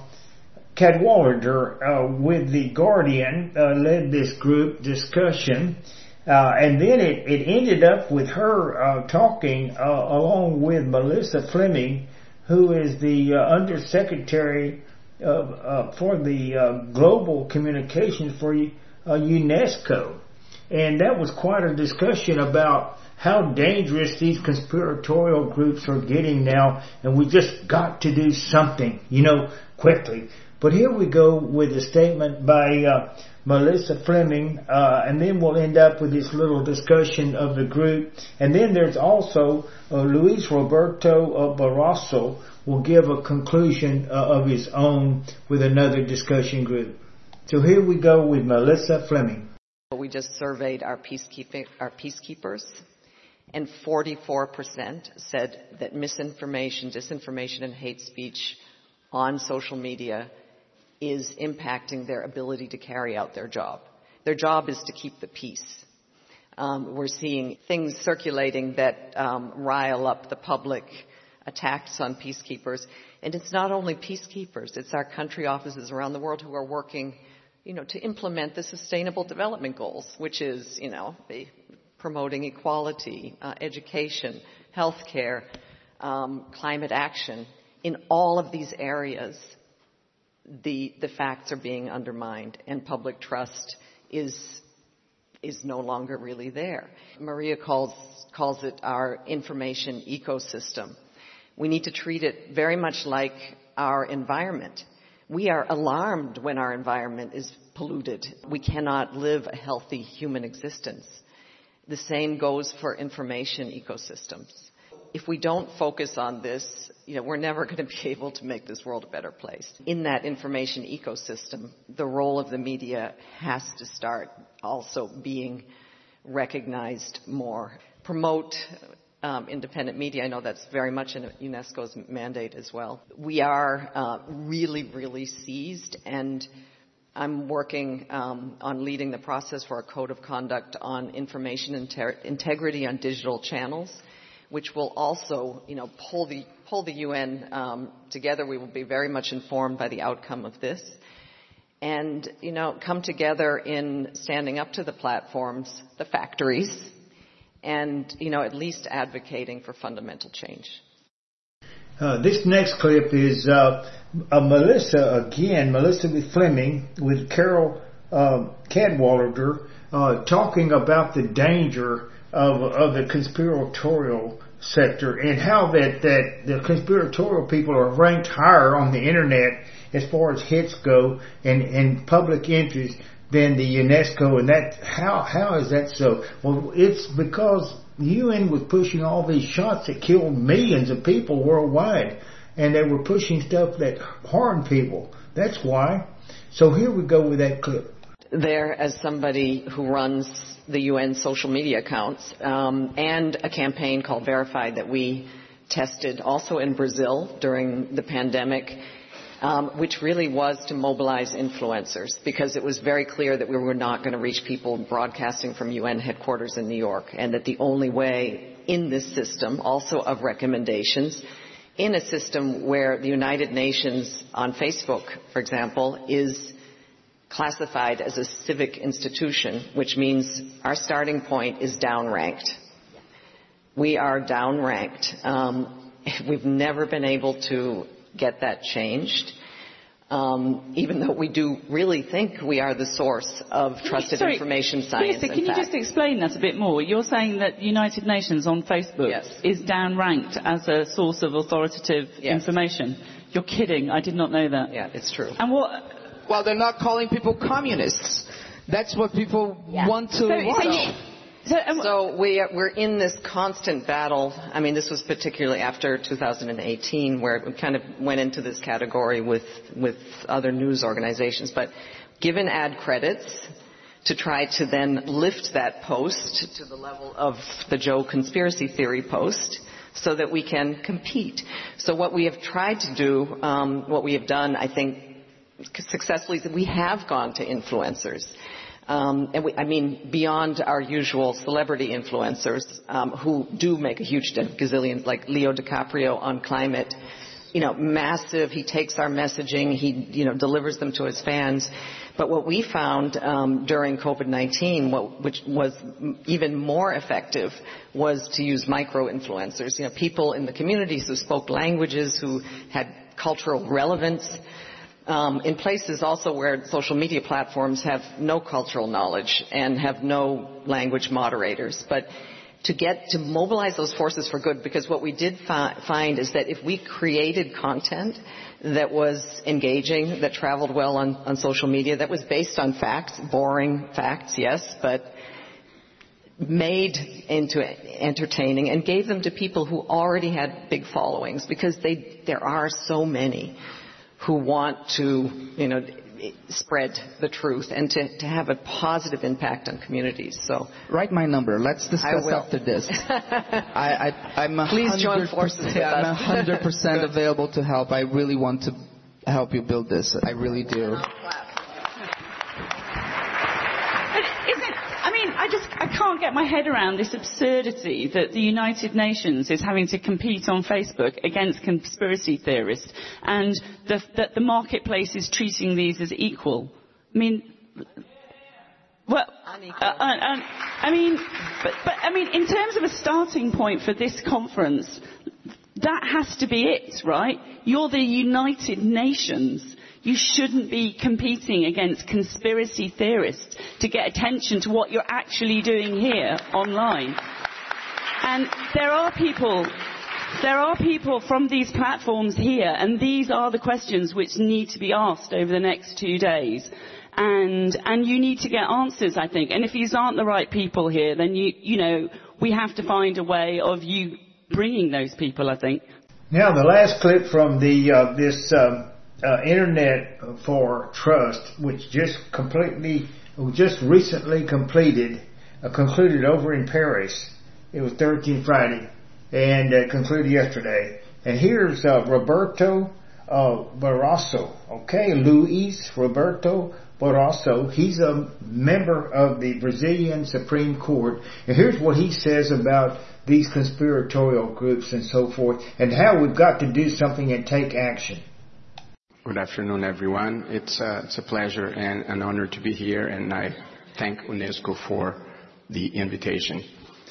Cadwalader with The Guardian led this group discussion. And then it ended up with her talking along with Melissa Fleming, who is the Undersecretary for the Global Communications for UNESCO. And that was quite a discussion about how dangerous these conspiratorial groups are getting now, and we just got to do something, quickly. But here we go with a statement by Melissa Fleming, and then we'll end up with this little discussion of the group. And then there's also Luis Roberto Barroso will give a conclusion of his own with another discussion group. So here we go with Melissa Fleming. We just surveyed our peacekeepers, and 44% said that misinformation, disinformation, and hate speech on social media is impacting their ability to carry out their job. Their job is to keep the peace. We're seeing things circulating that rile up the public, attacks on peacekeepers. And it's not only peacekeepers, it's our country offices around the world who are working, to implement the Sustainable Development Goals, which is, promoting equality, education, healthcare, climate action. In all of these areas, the facts are being undermined and public trust is no longer really there. Maria calls it our information ecosystem. We need to treat it very much like our environment. We are alarmed when our environment is polluted. We cannot live a healthy human existence. The same goes for information ecosystems. If we don't focus on this, we're never going to be able to make this world a better place. In that information ecosystem, the role of the media has to start also being recognized more. Promote independent media. I know that's very much in UNESCO's mandate as well. We are really, really seized, and I'm working on leading the process for a code of conduct on information integrity on digital channels, which will also, pull the UN together. We will be very much informed by the outcome of this, and come together in standing up to the platforms, the factories, and at least advocating for fundamental change. This next clip is Melissa Fleming with Carol Cadwalader talking about the danger of the conspiratorial sector and how that the conspiratorial people are ranked higher on the internet as far as hits go and public interest than the UNESCO. And that how is that so? Well, it's because the UN was pushing all these shots that killed millions of people worldwide, and they were pushing stuff that harmed people. That's why. So here we go with that clip. There, as somebody who runs the UN social media accounts and a campaign called Verified that we tested also in Brazil during the pandemic, which really was to mobilize influencers, because it was very clear that we were not going to reach people broadcasting from UN headquarters in New York, and that the only way in this system, also of recommendations, in a system where the United Nations on Facebook, for example, is classified as a civic institution, which means our starting point is downranked. We are downranked. We've never been able to get that changed. even though we do really think we are the source of trusted information science. Can you just explain that a bit more? You're saying that United Nations on Facebook is downranked as a source of authoritative information. You're kidding. I did not know that. Yeah, it's true. And what? Well, they're not calling people communists. That's what people want to... So we're in this constant battle. I mean, this was particularly after 2018, where it kind of went into this category with other news organizations. But given ad credits to try to then lift that post to the level of the Joe conspiracy theory post, so that we can compete. So what we have tried to do, what we have done, I think, successfully, is that we have gone to influencers. Beyond our usual celebrity influencers, who do make a huge dent, gazillions, like Leo DiCaprio on climate, massive. He takes our messaging, he, delivers them to his fans. But what we found during COVID-19, which was even more effective, was to use micro-influencers. People in the communities who spoke languages, who had cultural relevance. In places also where social media platforms have no cultural knowledge and have no language moderators. But to mobilize those forces for good, because what we did find is that if we created content that was engaging, that traveled well on social media, that was based on facts, boring facts, yes, but made into entertaining, and gave them to people who already had big followings, because there are so many who want to, spread the truth and to have a positive impact on communities. So write my number. Let's discuss after this. I'm Please join forces with us. I'm 100% available to help. I really want to help you build this. I really do. I can't get my head around this absurdity that the United Nations is having to compete on Facebook against conspiracy theorists, and that the marketplace is treating these as equal. In terms of a starting point for this conference, that has to be it, right? You're the United Nations. You shouldn't be competing against conspiracy theorists to get attention to what you're actually doing here online. And there are people from these platforms here, and these are the questions which need to be asked over the next 2 days. And you need to get answers, I think. And if these aren't the right people here, then we have to find a way of you bringing those people, I think. Now, the last clip from this Internet for Trust, which just recently concluded over in Paris. It was Thursday and Friday, and concluded yesterday. And here's Roberto Barroso. Okay, Luis Roberto Barroso. He's a member of the Brazilian Supreme Court, and here's what he says about these conspiratorial groups and so forth, and how we've got to do something and take action. Good afternoon, everyone. It's a pleasure and an honor to be here, and I thank UNESCO for the invitation.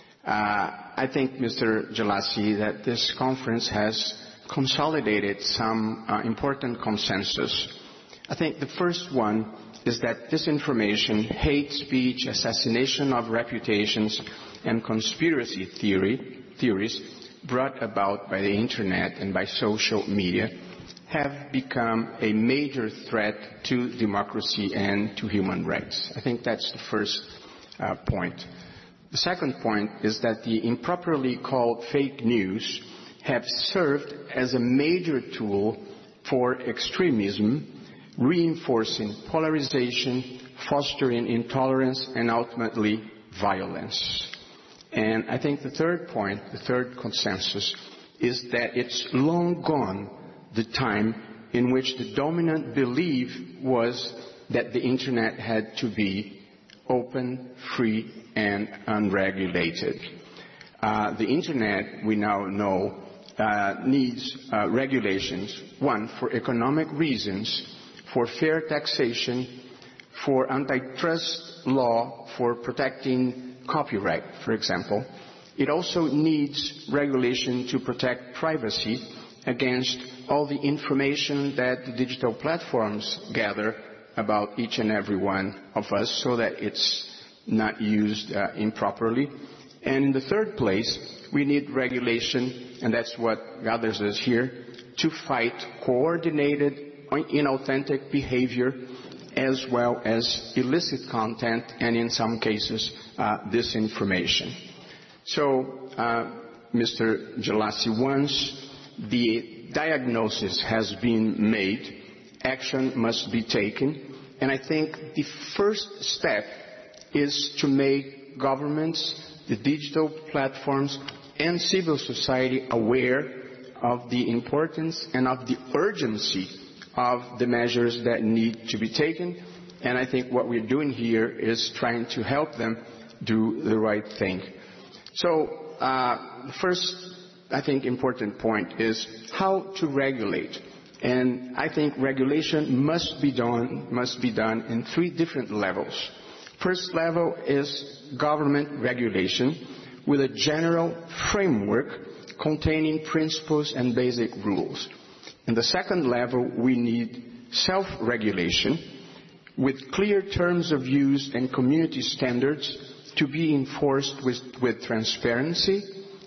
I think, Mr. Jelassi, that this conference has consolidated some important consensus. I think the first one is that disinformation, hate speech, assassination of reputations, and conspiracy theories brought about by the Internet and by social media have become a major threat to democracy and to human rights. I think that's the first point. The second point is that the improperly called fake news have served as a major tool for extremism, reinforcing polarization, fostering intolerance, and ultimately violence. And I think the third point, the third consensus, is that it's long gone the time in which the dominant belief was that the Internet had to be open, free, and unregulated. The Internet, we now know, needs regulations, one, for economic reasons, for fair taxation, for antitrust law, for protecting copyright, for example. It also needs regulation to protect privacy against all the information that the digital platforms gather about each and every one of us so that it's not used improperly. And in the third place, we need regulation, and that's what gathers us here, to fight coordinated, inauthentic behavior as well as illicit content and in some cases disinformation. So, Mr. Jelassi, once the diagnosis has been made, action must be taken, and I think the first step is to make governments, the digital platforms, and civil society aware of the importance and of the urgency of the measures that need to be taken. And I think what we're doing here is trying to help them do the right thing. So, the first, I think, important point is how to regulate. And I think regulation must be done in three different levels. First level is government regulation with a general framework containing principles and basic rules. In the second level, we need self-regulation with clear terms of use and community standards to be enforced with transparency,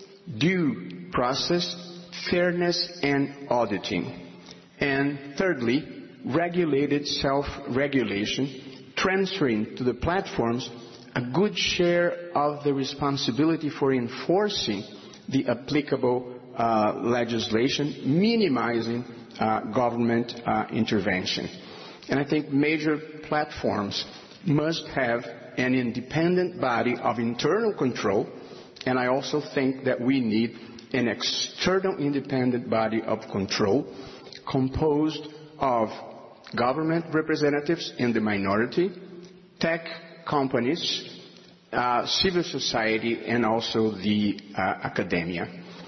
due process, fairness, and auditing. And thirdly, regulated self-regulation, transferring to the platforms a good share of the responsibility for enforcing the applicable legislation, minimizing government intervention. And I think major platforms must have an independent body of internal control, and I also think that we need an external independent body of control composed of government representatives in the minority, tech companies, civil society, and also the academia.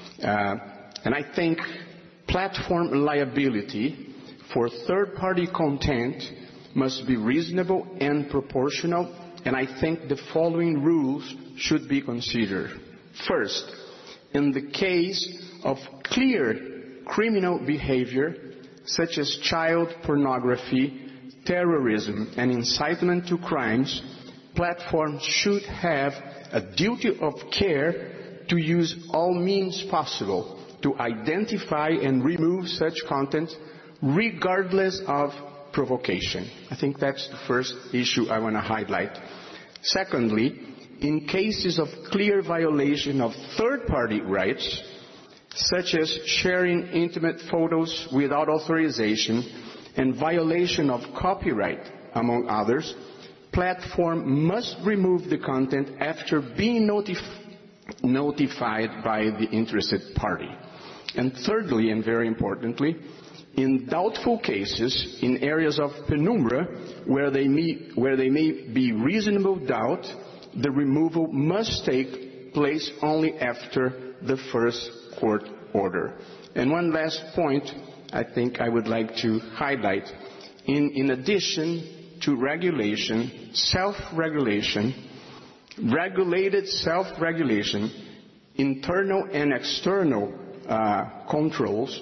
And I think platform liability for third-party content must be reasonable and proportional, and I think the following rules should be considered. First, in the case of clear criminal behavior, such as child pornography, terrorism, and incitement to crimes, platforms should have a duty of care to use all means possible to identify and remove such content regardless of provocation. I think that's the first issue I want to highlight. Secondly, in cases of clear violation of third-party rights, such as sharing intimate photos without authorization and violation of copyright, among others, platform must remove the content after being notified by the interested party. And thirdly, and very importantly, in doubtful cases, in areas of penumbra, where there may be reasonable doubt, the removal must take place only after the first court order. And one last point I think I would like to highlight. In addition to regulation, self-regulation, regulated self-regulation, internal and external controls,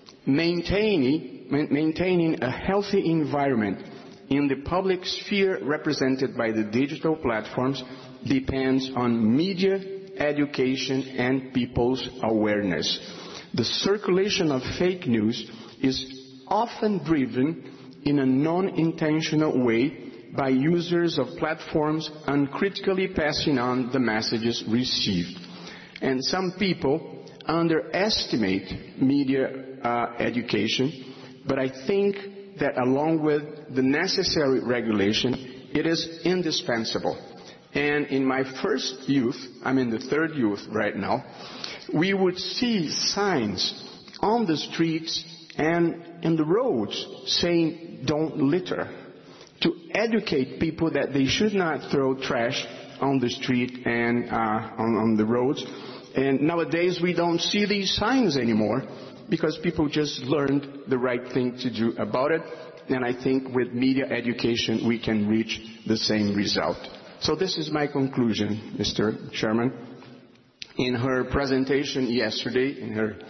maintaining a healthy environment in the public sphere represented by the digital platforms depends on media, education, and people's awareness. The circulation of fake news is often driven in a non-intentional way by users of platforms uncritically passing on the messages received. And some people underestimate media education, but I think that along with the necessary regulation, it is indispensable. And in my first youth, I'm in the third youth right now, we would see signs on the streets and in the roads saying, "Don't litter," to educate people that they should not throw trash on the street and on the roads. And nowadays we don't see these signs anymore because people just learned the right thing to do about it. And I think with media education we can reach the same result. So this is my conclusion, Mr. Chairman. In her presentation yesterday, in her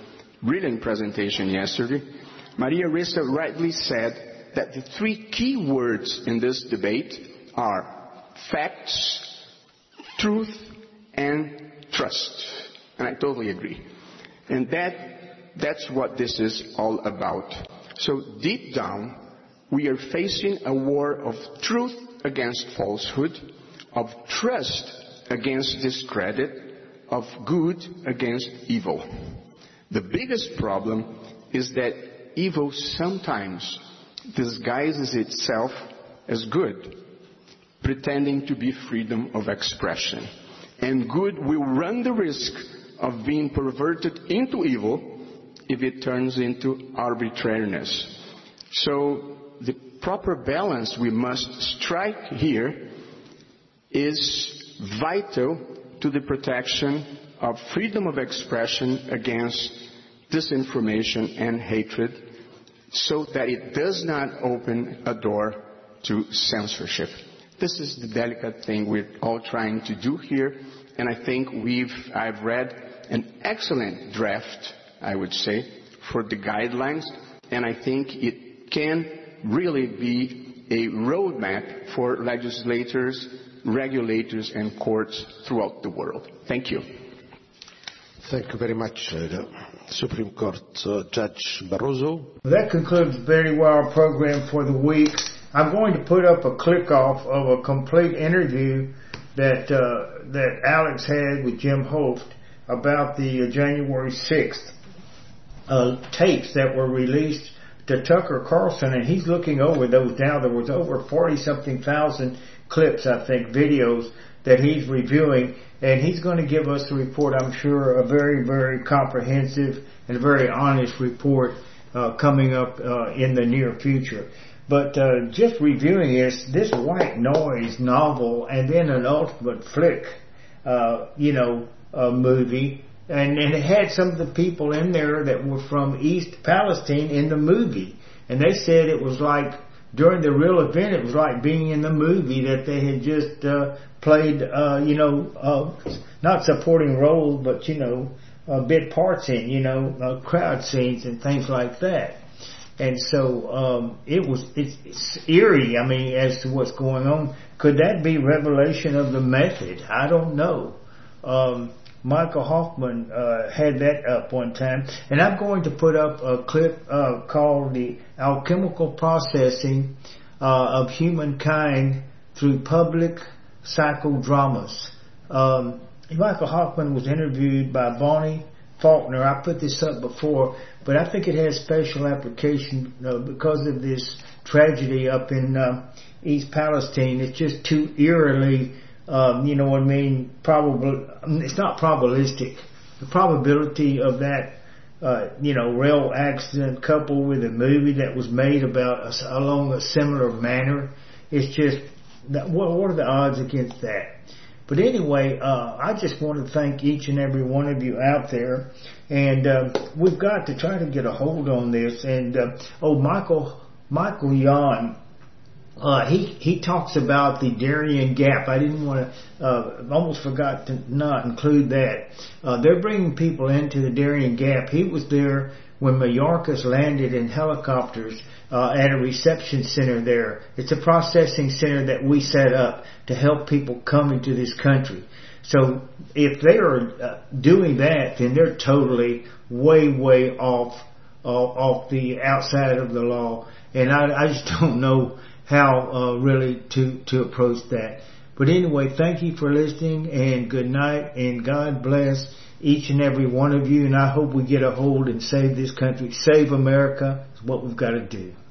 brilliant presentation yesterday. Maria Ressa rightly said that the three key words in this debate are facts, truth, and trust. And I totally agree. And that's what this is all about. So deep down, we are facing a war of truth against falsehood, of trust against discredit, of good against evil. The biggest problem is that evil sometimes disguises itself as good, pretending to be freedom of expression. And good will run the risk of being perverted into evil if it turns into arbitrariness. So the proper balance we must strike here is vital to the protection of freedom of expression against disinformation and hatred, so that it does not open a door to censorship. This is the delicate thing we're all trying to do here, and I think I've read an excellent draft, I would say, for the guidelines, and I think it can really be a roadmap for legislators, regulators, and courts throughout the world. Thank you. Thank you very much, Supreme Court Judge Barroso. That concludes very well our program for the week. I'm going to put up a click-off of a complete interview that Alex had with Jim Hoft about the January 6th tapes that were released to Tucker Carlson, and he's looking over those now. There was over 40-something thousand clips, I think, videos that he's reviewing, and he's going to give us a report, I'm sure, a very, very comprehensive and very honest report coming up in the near future. But just reviewing this White Noise novel and then an Ultimate Flick, movie, and it had some of the people in there that were from East Palestine in the movie, and they said it was like, during the real event, it was like being in the movie that they had just played, not supporting roles, but, bit parts in, crowd scenes and things like that. And so it's eerie, as to what's going on. Could that be revelation of the method? I don't know. Michael Hoffman had that up one time. And I'm going to put up a clip called The Alchemical Processing of Humankind Through Public Psychodramas. Michael Hoffman was interviewed by Bonnie Faulkner. I put this up before, but I think it has special application because of this tragedy up in East Palestine. It's just too eerily, it's not probabilistic. The probability of that, rail accident coupled with a movie that was made along a similar manner, it's just, what are the odds against that? But anyway, I just want to thank each and every one of you out there, and we've got to try to get a hold on this. And Michael Yon, he talks about the Darien Gap. I didn't want to, almost forgot to not include that. They're bringing people into the Darien Gap. He was there when Mayorkas landed in helicopters at a reception center there. It's a processing center that we set up to help people come into this country. So if they are doing that, then they're totally way off the outside of the law. And I just don't know how really to approach that. But anyway, thank you for listening, and good night, and God bless each and every one of you, and I hope we get a hold and save this country. Save America is what we've got to do.